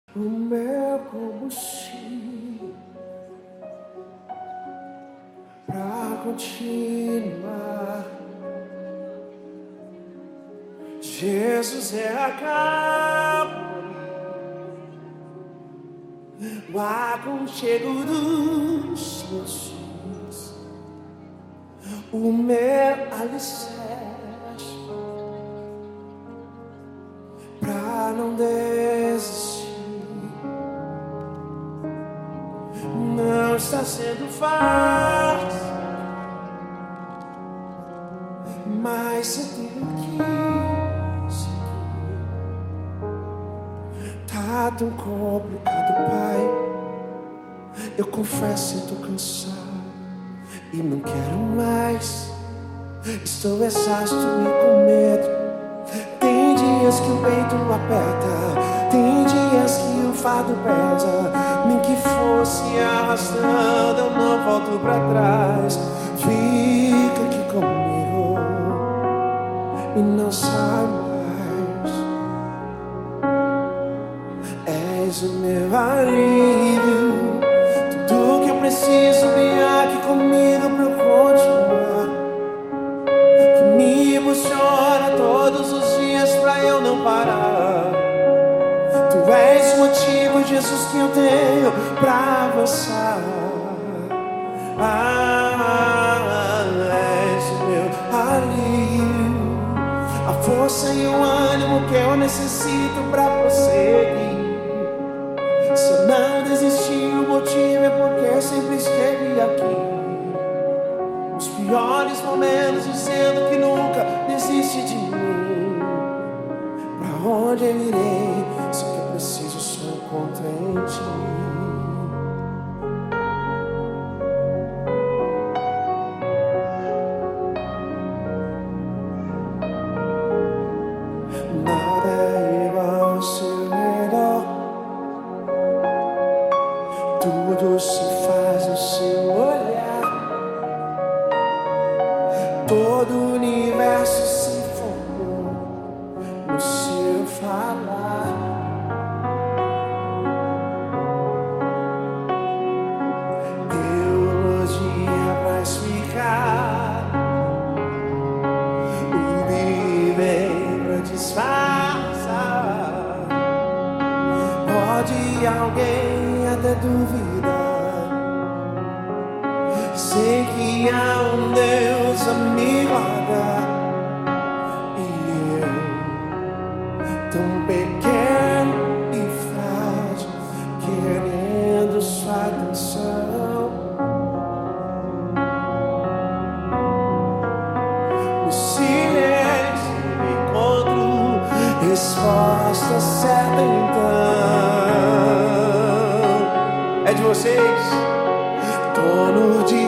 o meu combustível pra continuar. Jesus é a capa, o aconchego dos meus filhos, o meu alicerce pra não desistir. Não está sendo fácil, mas eu tenho que seguir. Tá tão complicado, Pai. Eu confesso, eu tô cansado e não quero mais. Estou exausto e com medo. Tem dias que o peito aperta, tem dias que o fardo pesa. Nem que fosse arrastando, eu não volto pra trás. Fica aqui comigo e não sai mais. És o meu alívio, tudo que eu preciso, vem aqui comigo pra eu continuar. Que me emociona todos os dias pra eu não parar. Tu és o motivo, Jesus, que eu tenho pra avançar. És o meu alívio, a força e o ânimo que eu necessito pra prosseguir. Se eu não desistir, o motivo é porque eu sempre esteve aqui. Nos piores momentos, dizendo que nunca desiste de mim. Pra onde eu irei, se o que eu preciso só encontro em ti. Nada é igual ao seu redor, tudo se faz no seu olhar. Todo o universo se formou no seu falar. Teologia vai explicar, o viver pra disfarçar. Pode alguém até duvidar, sei que há um Deus a me guardar. E eu, tão pequeno e frágil, querendo sua atenção. No silêncio me encontro resposta certa então. É de vocês, dono de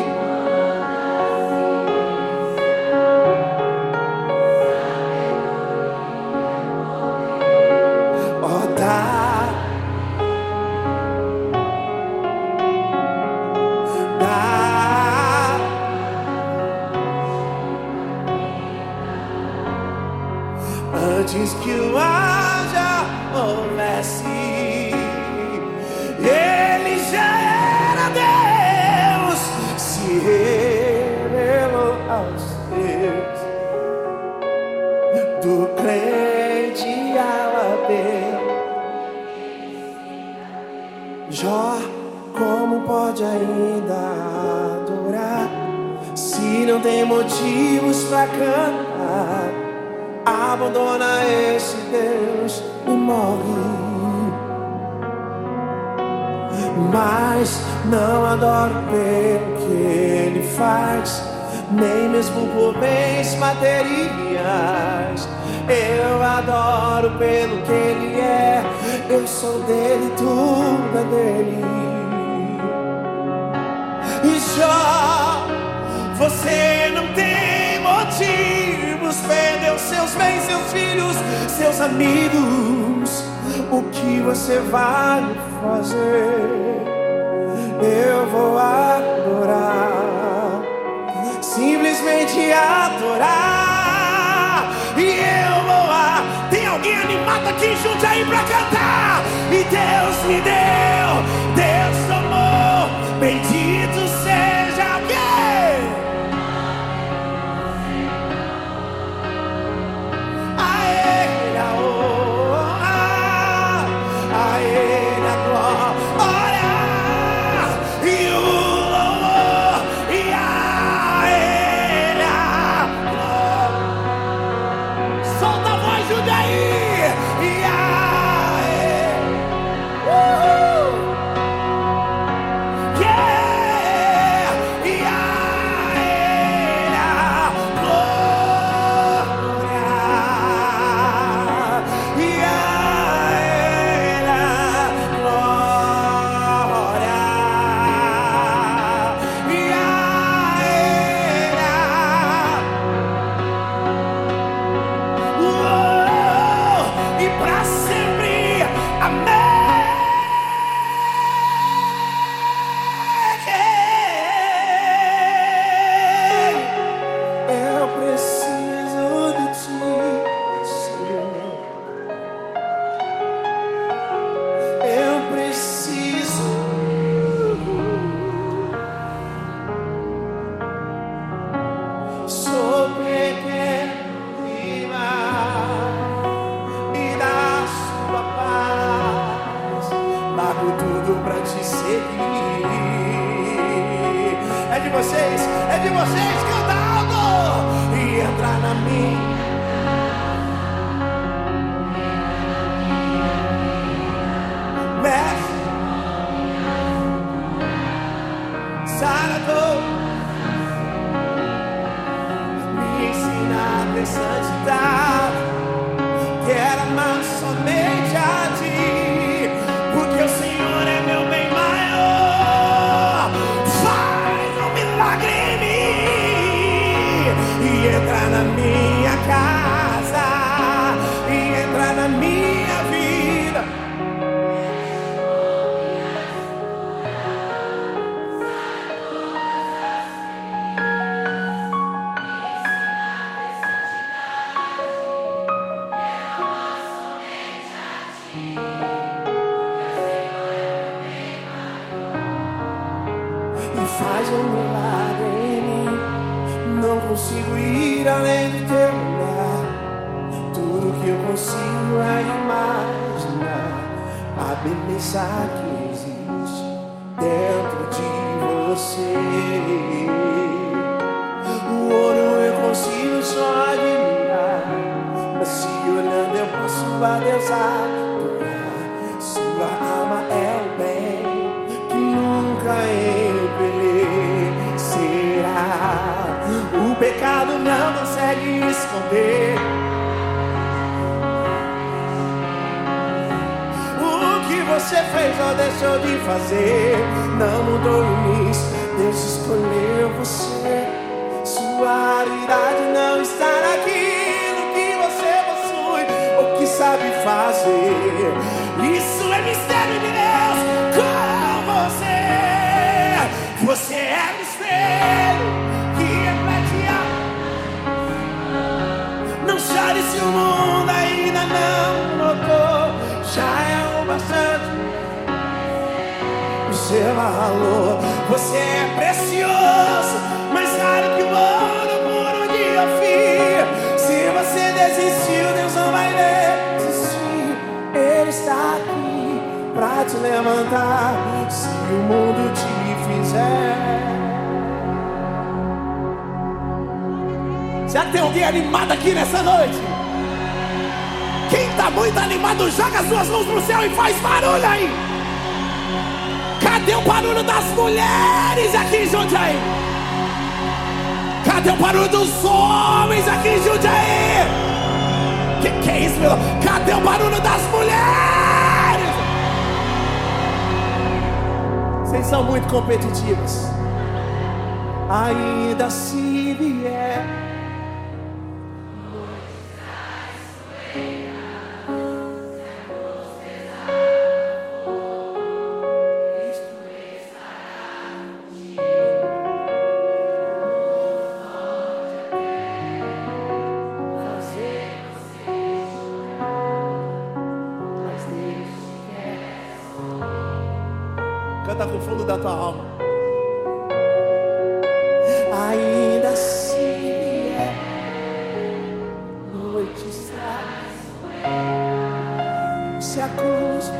antes que o haja houvesse, ele já era Deus, se revelou aos seus, do crente ao ateu. Jó, como pode ainda adorar, se não tem motivos pra cantar? Abandona esse Deus e morre. Mas não adoro pelo que ele faz, nem mesmo por bens materiais. Eu adoro pelo que ele é, eu sou dele, tudo é dele. E Jó, você não tem motivos, perdeu seus bens, seus filhos, seus amigos. O que você vai fazer? Eu vou adorar, simplesmente adorar. E eu vou Tem alguém animado aqui junto aí pra cantar? E Deus Deus me deu, Deus tomou, bendito seja alguém. A Ele a honra, a Ele a glória e o louvor, e a Ele a glória. Solta a voz, Jundiaí, e a Ele, yeah, e a Ele a glória, e a Ele a glória, e a Ele e pra sempre, amém. Eu preciso de ti, Senhor. Eu preciso. Sou pequeno demais, me dá sua paz, largo tudo pra te seguir. É de vocês cantando e entrar na minha. Mexe, Sarah, me ensina a ter santidade, quero amar somente a ti, porque o Senhor é meu bem maior. Faz um milagre em mim e entra na minha casa, e entra na minha vida. E faz um milagre em mim. Não consigo ir além do teu olhar. Tudo que eu consigo é imaginar a beleza que existe dentro de você. O ouro eu consigo só admirar, mas se olhando eu posso a Deus adorar. Sua alma é o bem que nunca envelhecerá. O pecado não consegue esconder o que você fez ou deixou de fazer. Não mudou nisso, Deus escolheu você. Sua raridade não está naquilo que você possui ou que sabe fazer. Isso é mistério de Deus com você. Você é mistério que reflete a. Não chore se o mundo ainda não notou, já é o bastante o seu valor. Você é precioso, mais raro que o ouro puro de Ofir. Se você desistiu, Deus não vai desistir. Ele está aqui pra te levantar, se o mundo te fizer. Já tem alguém animado aqui nessa noite? Quem tá muito animado, joga as duas mãos pro céu e faz barulho aí. Cadê o barulho das mulheres aqui em Jundiaí? Cadê o barulho dos homens aqui em Jundiaí? Que é isso, meu? Cadê o barulho das mulheres? Vocês são muito competitivas. Ainda se vier. Canta com o fundo da tua alma. Ainda assim é noite estás, se a cruz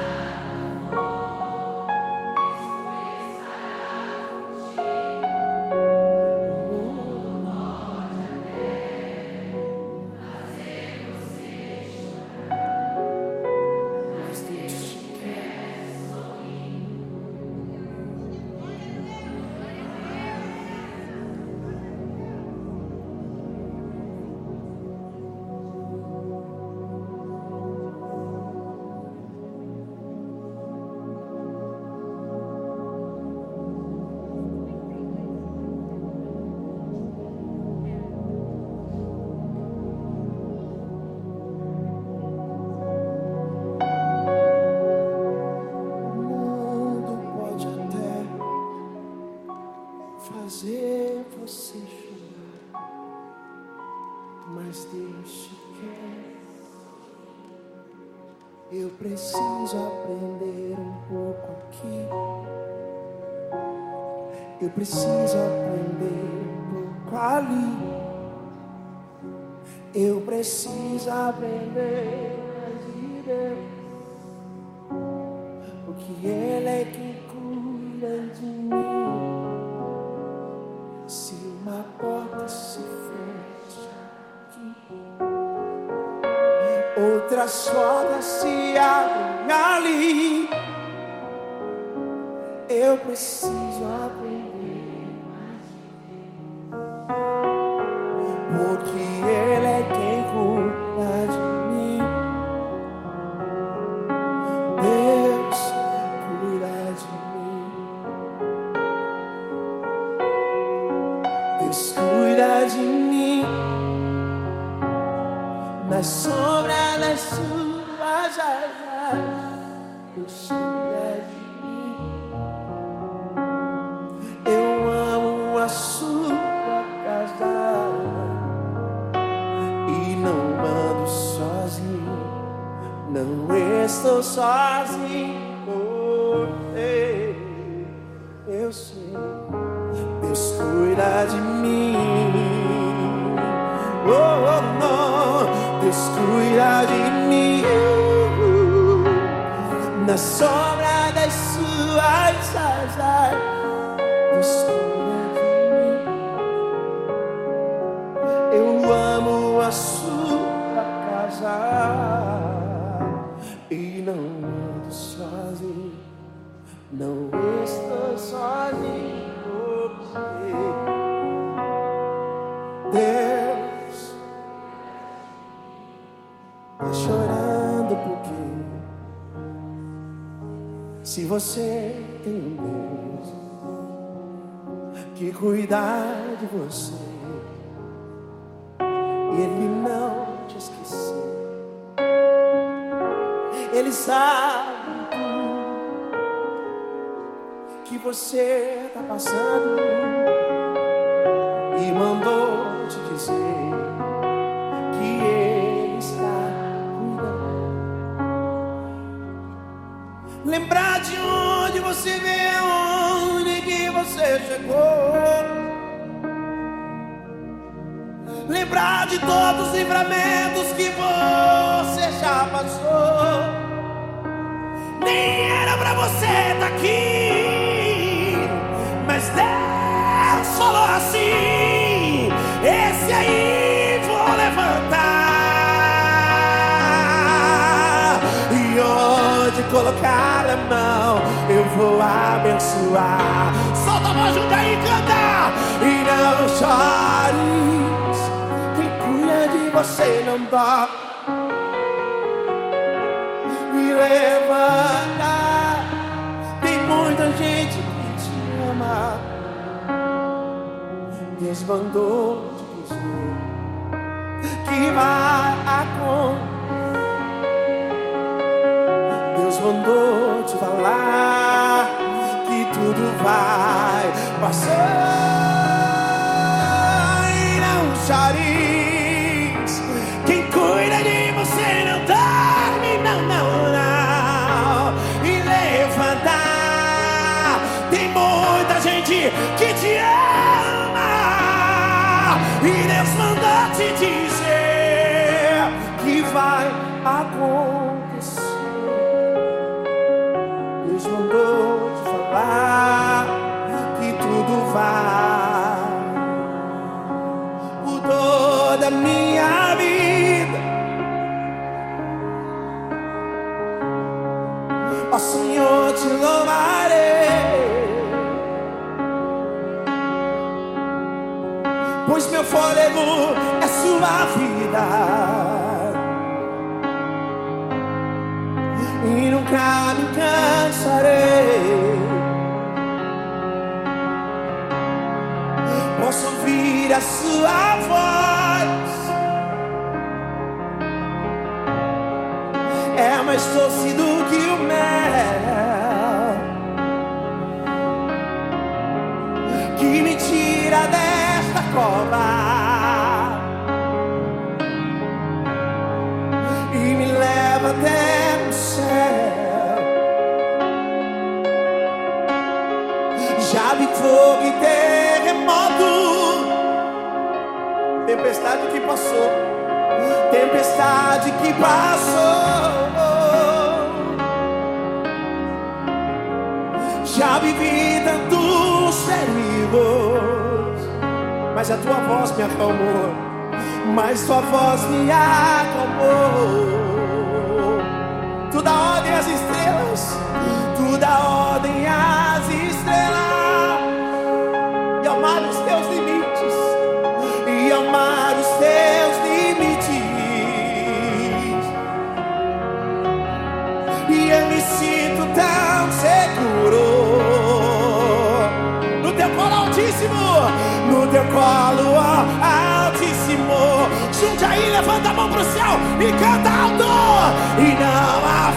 fazer você chorar, mas Deus te quer. Eu preciso aprender um pouco aqui. Eu preciso aprender um pouco ali. Eu preciso aprender de Deus, porque Ele é quem cuida de mim. Se uma porta se fecha aqui, outras portas se abrem ali. Eu preciso aprender, porque Ele é quem cuida de mim. Deus cuida de mim. Deus cuida de mim. Na sombra das suas asas, Deus cuida de mim. Eu amo a sua casa e não ando sozinho, não estou sozinho. Eu sei, Deus cuida de mim. Deus cuida de mim. Na sombra das suas asas, Deus cuida de mim. Eu amo a sua casa e não ando sozinho, não estou sozinho. Deus tá chorando porque se você tem um Deus que cuidar de você e Ele não te esqueceu, Ele sabe tudo que você tá passando e mandou te dizer que Ele está cuidando. Lembrar de onde você veio, onde que você chegou. Lembrar de todos os livramentos que você já passou. Nem era pra você estar aqui, mas Deus falou assim: esse aí vou levantar, e onde colocar a mão eu vou abençoar. Solta a voz junto aí e canta. E não chores, quem cuida de você não dá. E levanta, tem muita gente que te ama. Deus mandou te dizer que vai acontecer. Deus mandou te falar que tudo vai passar. E não chores, quem cuida de você não dorme, não, não, não. E levantar, te ama. E Deus mandou te dizer que vai acontecer. Deus mandou te falar que tudo vai. Por toda a minha vida, ó Senhor, te louvarei, pois meu fôlego é sua vida e nunca me cansarei. Posso ouvir a sua voz, é mais doce do que o mel, que me tira desta cova e me leva até o céu. Já vi fogo e terremoto, tempestade que passou, tempestade que passou. Já vivi tantos perigos, mas a tua voz me acalmou, mas tua voz me acalmou. Tu dá ordem às estrelas, tu dá ordem às estrelas, e amar os teus limites, e amar os teus limites. E eu me sinto tão seguro no teu colo altíssimo, no teu colo altíssimo. Junte aí, levanta a mão pro céu e canta alto. E não há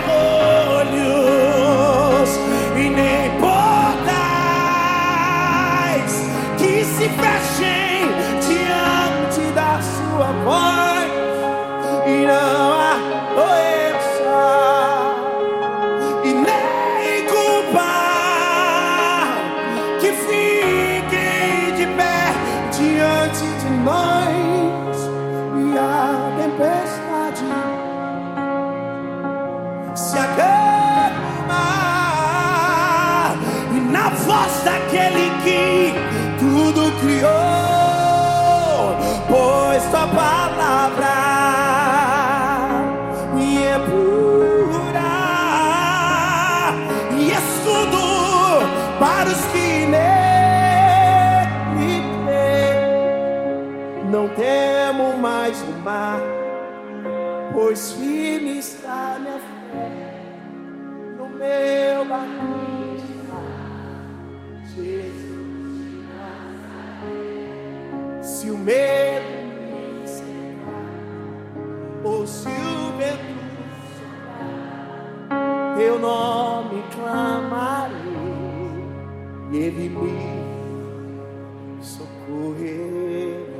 ferrolhos e nem portais que se fechem diante da sua voz. E não há doença e nem culpa que fiquem de pé diante de nós. E a tempestade se acalma, e na voz daquele que tudo criou, pois tua palavra me é pura e escudo para os que nele creem. Não temo mais o mar, pois firme está minha fé. No meu barco está Jesus. Se o medo me cercar, ou se o vento soprar, teu nome clamarei e ele me socorrerá.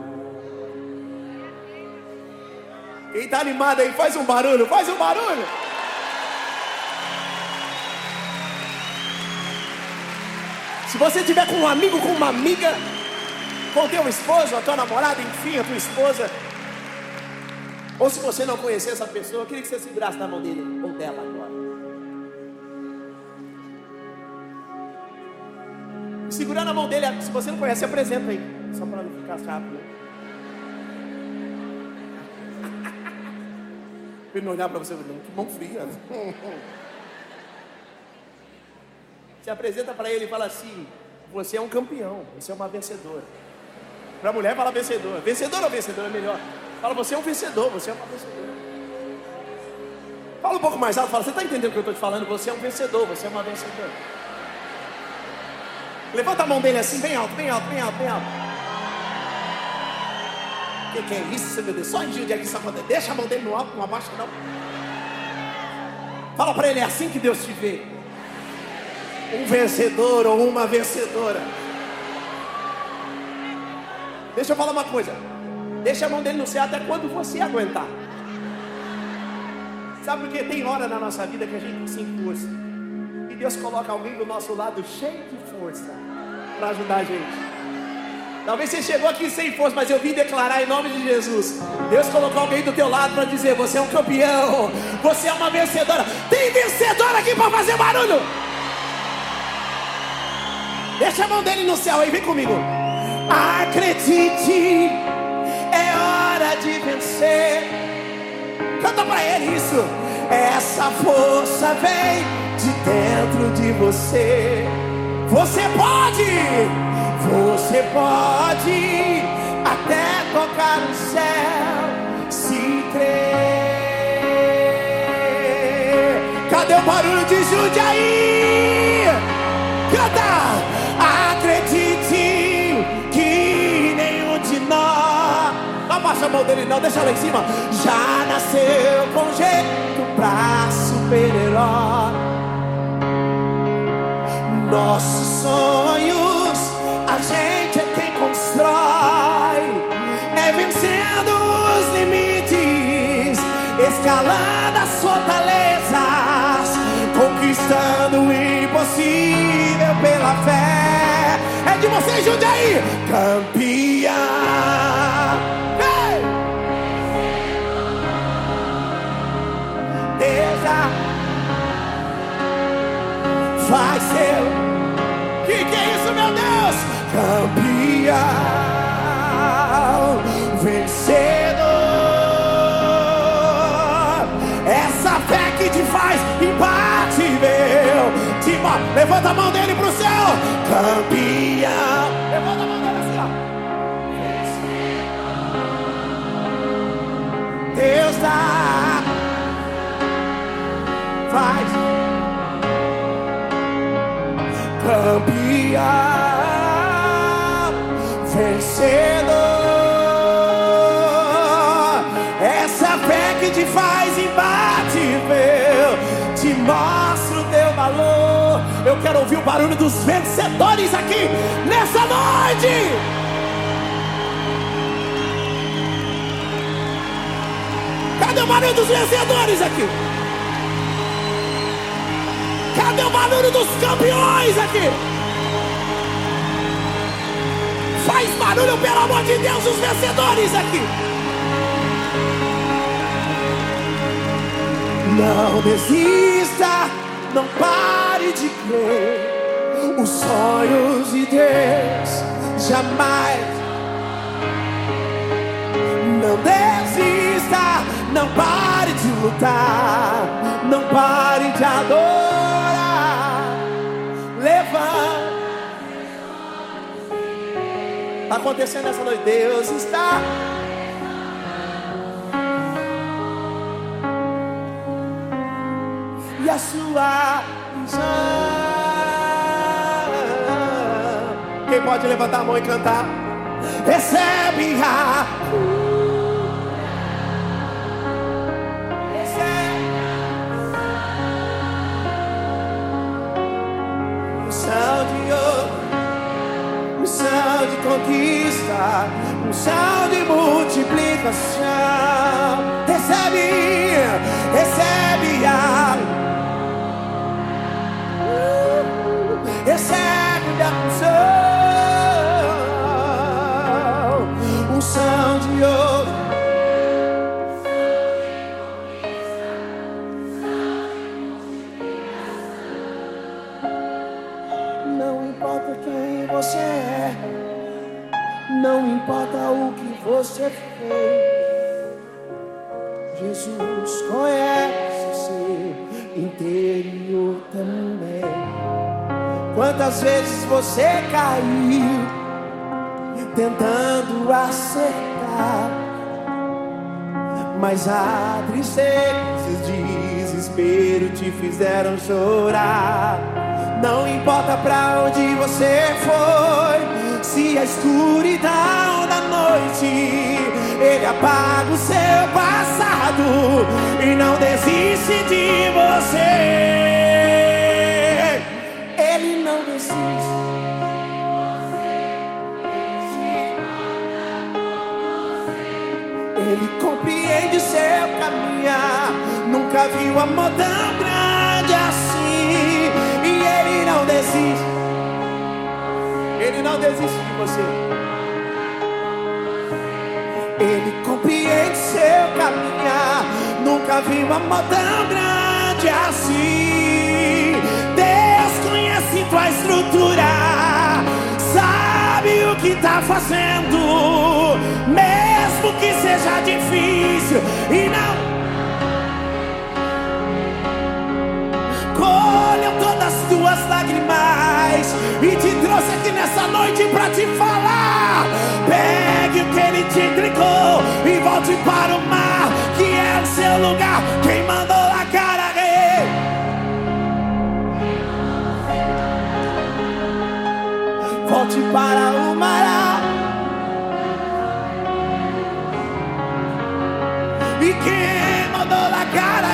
Quem tá animado aí, faz um barulho, faz um barulho. Se você tiver com um amigo, com uma amiga, com teu esposo, a tua namorada, enfim, a tua esposa, ou se você não conhecer essa pessoa, eu queria que você segurasse na mão dele ou dela agora. Segurando a mão dele, se você não conhece, apresenta aí, só para não ficar rápido. Ele não olhar para você, que mão fria. Se apresenta para ele e fala assim: você é um campeão, você é uma vencedora. Para a mulher fala vencedor. Vencedor ou vencedora é melhor. Fala, você é um vencedor, você é uma vencedora. Fala um pouco mais alto, fala, você está entendendo o que eu estou te falando? Você é um vencedor, você é uma vencedora. Levanta a mão dele assim, bem alto, bem alto, bem alto, bem alto. O que é isso, meu Deus? Só em dia que isso acontece. Deixa a mão dele no alto, não abaixa não. Fala para ele, é assim que Deus te vê. Um vencedor ou uma vencedora. Deixa eu falar uma coisa. Deixa a mão dele no céu até quando você aguentar. Sabe por quê? Tem hora na nossa vida que a gente se impulsa, e Deus coloca alguém do nosso lado cheio de força para ajudar a gente. Talvez você chegou aqui sem força, mas eu vim declarar em nome de Jesus. Deus colocou alguém do teu lado para dizer: você é um campeão, você é uma vencedora. Tem vencedora aqui para fazer barulho. Deixa a mão dele no céu aí, vem comigo. Acredite, é hora de vencer. Canta pra ele isso. Essa força vem de dentro de você. Você pode até tocar o céu, se crer. Cadê o barulho de Jundiaí? Canta! Acredite que nenhum de nós, não abaixa a mão dele não, deixa lá em cima. Já nasceu com jeito pra super-herói. Nossos sonhos a gente é quem constrói, é vencendo os limites, escalando as fortalezas, conquistando o impossível pela fé. É de vocês, Jundiaí, campeão. Hey! Deus já vai ser. Que é isso, meu Deus? Campeão, vencedor. Essa fé que te faz imbatível. Levanta a mão dele pro céu. Campeão. Levanta a mão dele assim, ó. Deus dá. Faz. Campeão, vencedor. Essa fé que te faz imbatível, te mostra o teu valor. Eu quero ouvir o barulho dos vencedores aqui nessa noite. Cadê o barulho dos vencedores aqui? Cadê o barulho dos campeões aqui? Faz barulho, pelo amor de Deus, os vencedores aqui. Não desista, não pare de crer. Os sonhos de Deus jamais. Não desista, não pare de lutar, não pare de adorar. Levanta. Está acontecendo essa noite. Deus está. E a sua visão. Quem pode levantar a mão e cantar? Recebe a. Unção de conquista, unção de multiplicação. Recebe a. Recebe a unção de ouro. Não importa quem você é, não importa o que você fez, Jesus conhece seu interior também. Quantas vezes você caiu tentando acertar, mas a tristeza e o desespero te fizeram chorar. Não importa pra onde você foi, se a escuridão da noite ele apaga o seu passado e não desiste de você. Ele não desiste. Ele compreende seu caminhar. Nunca viu amor tão grande assim. E ele não desiste. Ele não desiste de você. Ele compreende seu caminhar. Nunca vi um amor tão grande assim. Deus conhece tua estrutura, sabe o que tá fazendo, mesmo que seja difícil. E não colheu todas as tuas lágrimas e te trouxe aqui nessa noite pra te falar: pegue o que ele te entregou e volte para o mar, que é o seu lugar. Quem mandou a cara volte para o mar. E quem mandou a cara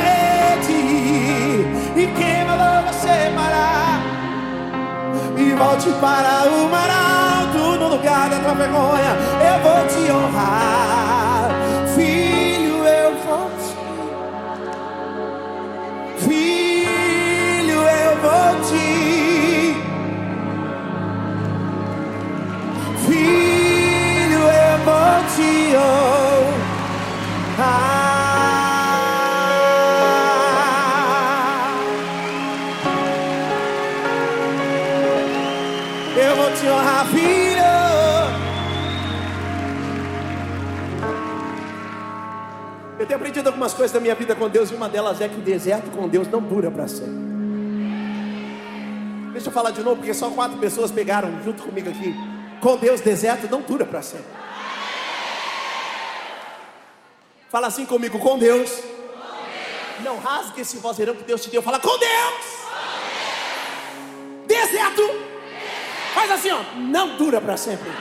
e quem mandou você parar? E volte para o mar alto, no lugar da tua vergonha. Eu vou te honrar, filho, eu vou te, filho, eu vou te, filho, eu vou te honrar. Eu vou te honrar, filho. Eu tenho aprendido algumas coisas da minha vida com Deus, e uma delas é que o deserto com Deus não dura para sempre. Deixa eu falar de novo, porque só 4 pessoas pegaram junto comigo aqui. Com Deus, deserto não dura para sempre. Fala assim comigo: com Deus, não rasgue esse vozeirão que Deus te deu. Fala: com Deus, deserto, faz assim, ó, não dura para sempre.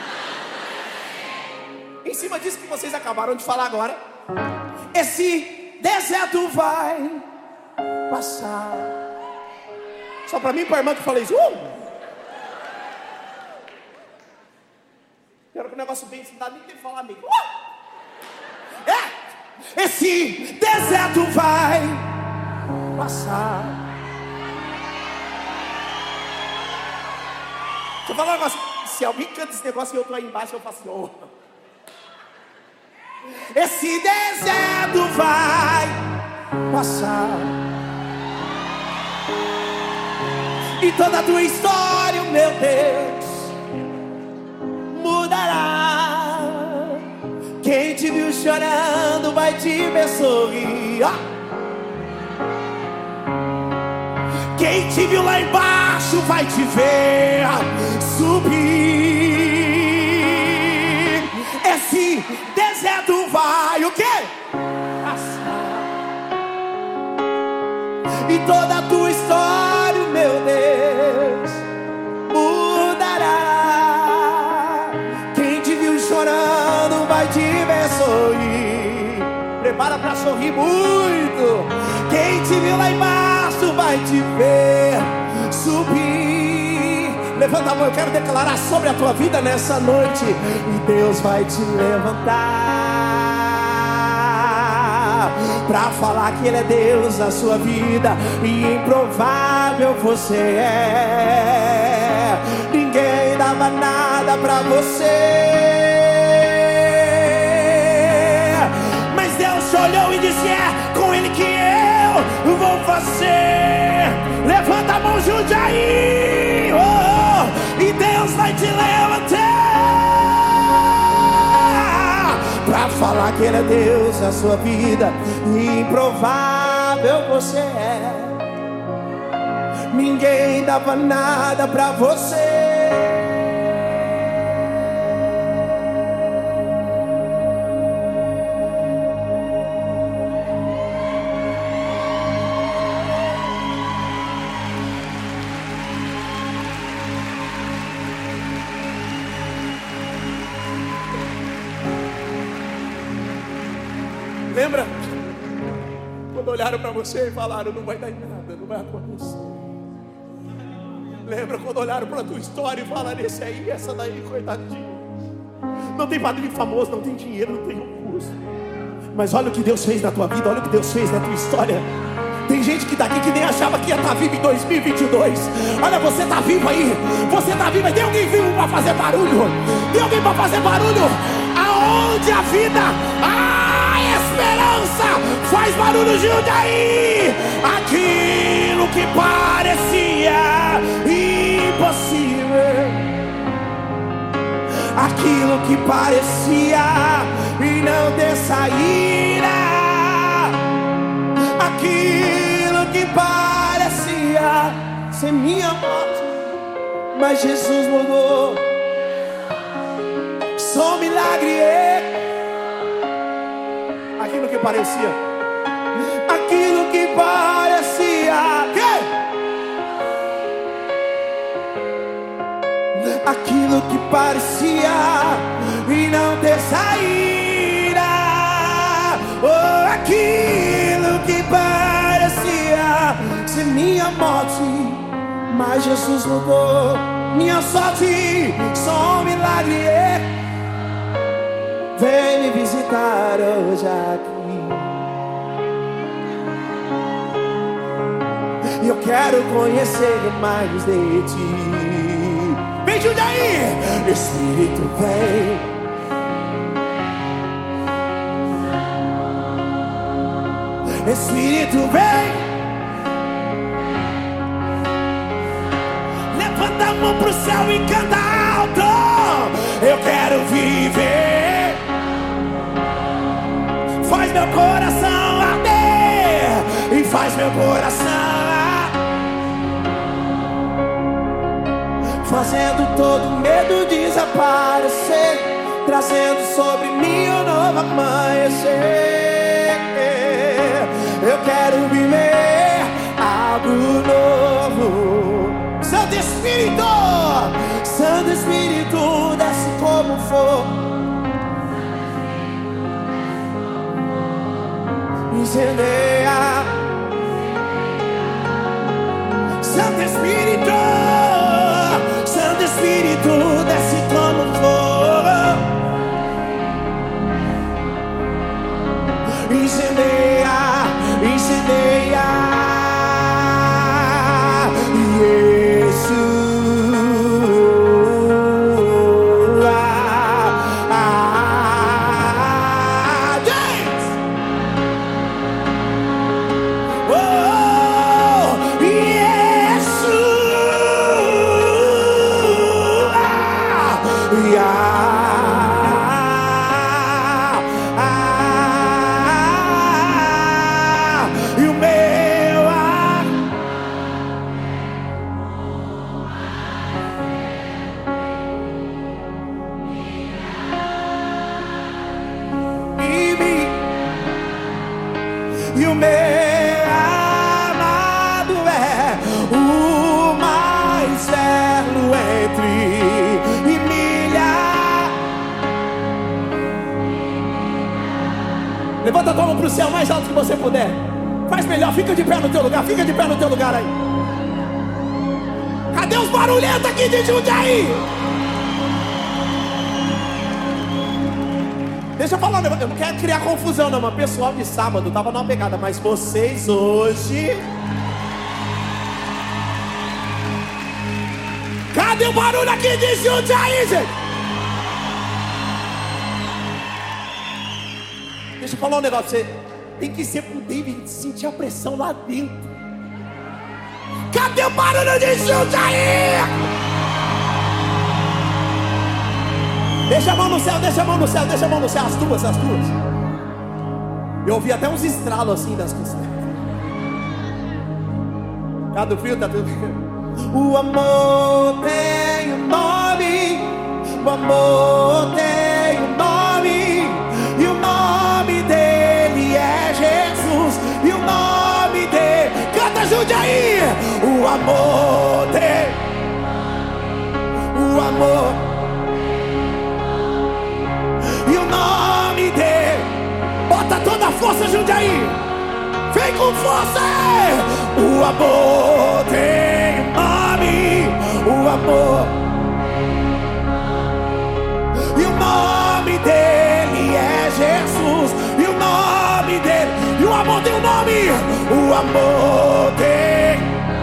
Em cima disso que vocês acabaram de falar agora, esse deserto vai passar. Só para mim e para a irmã que falei isso. Quero que o negócio bem, não dá nem tempo de falar amigo. Esse deserto vai passar. Deixa eu falar um negócio. Se alguém canta esse negócio e eu tô aí embaixo, eu faço assim, esse deserto vai passar. E toda a tua história, meu Deus, mudará. Quem te viu chorando vai te ver sorrir. Quem te viu lá embaixo vai te ver subir. Esse deserto vai o quê? Passar. E toda a tua história, meu Deus, mudará. Quem te viu chorando vai te ver sorrir. Prepara pra sorrir muito. Quem te viu lá embaixo vai te ver subir. Levanta a mão, eu quero declarar sobre a tua vida nessa noite. E Deus vai te levantar pra falar que Ele é Deus na sua vida. E improvável você é. Ninguém dava nada pra você, mas Deus olhou e disse: é com Ele que eu vou fazer. Levanta a mão junto aí, e Deus vai te levantar pra falar que Ele é Deus na sua vida. E improvável você é. Ninguém dava nada pra você. Lembra? Quando olharam para você e falaram: não vai dar em nada, não vai acontecer. Lembra quando olharam para a tua história e falaram: esse aí, essa daí, coitadinho, não tem padrinho famoso, não tem dinheiro, não tem recurso. Mas olha o que Deus fez na tua vida, olha o que Deus fez na tua história. Tem Tem gente que daqui que nem achava que ia estar vivo em 2022. Olha, você está vivo aí. Você está vivo aí. Tem alguém vivo para fazer barulho? Tem alguém para fazer barulho? Aonde a vida, a esperança faz barulho, Jundiaí. Aquilo que parecia impossível, aquilo que parecia e não ter saída, aquilo que parecia ser minha morte, mas Jesus mudou. Só um milagre é aquilo que parecia, aquilo que parecia, aquilo que parecia e não ter saída, oh, aquilo que parecia ser minha morte, mas Jesus mudou. Minha sorte, só um milagre é. Vem me visitar hoje aqui. Eu quero conhecer mais de ti. Vem, Jundiaí! Espírito vem. Espírito vem. Levanta a mão pro céu e canta alto. Eu quero viver. Faz meu coração arder e faz meu coração, fazendo todo medo desaparecer, trazendo sobre mim um novo amanhecer. Eu quero viver algo novo. Santo Espírito, Santo Espírito, desce como for. Incendeia. Santo Espírito, Santo Espírito, desce como for. Incendeia, incendeia. E o meu amado é o mais belo entre milhares. Levanta a tua mão para o céu mais alto que você puder. Faz melhor, fica de pé no teu lugar, fica de pé no teu lugar aí. Cadê os barulhentos aqui de Jundiaí? Deixa eu falar um negócio, eu não quero criar confusão não, mas pessoal de sábado tava numa pegada, mas vocês hoje... Cadê o barulho aqui de Jundiaí, gente? Deixa eu falar um negócio, você tem que ser pro David sentir a pressão lá dentro. Cadê o barulho de Jundiaí? Deixa a mão no céu, deixa a mão no céu, deixa a mão no céu, as duas. Eu ouvi até uns estralos assim das costelas. Tá do frio, tá tudo. O amor tem um nome, o amor tem um nome, e o nome dele é Jesus, e o nome dele... Canta, Jundiaí! O amor tem... O amor... E o nome dele, bota toda a força, Jundiaí. Vem com força. O amor tem um nome. O amor. E o nome dele é Jesus. E o nome dele. E o amor tem um nome. O amor tem.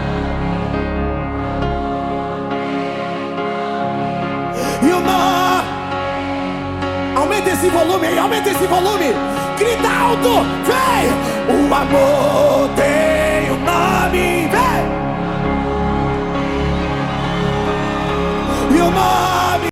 E o nome. Aumenta esse volume aí, aumenta esse volume. Grita alto, vem. O amor tem um nome, vem. E o nome.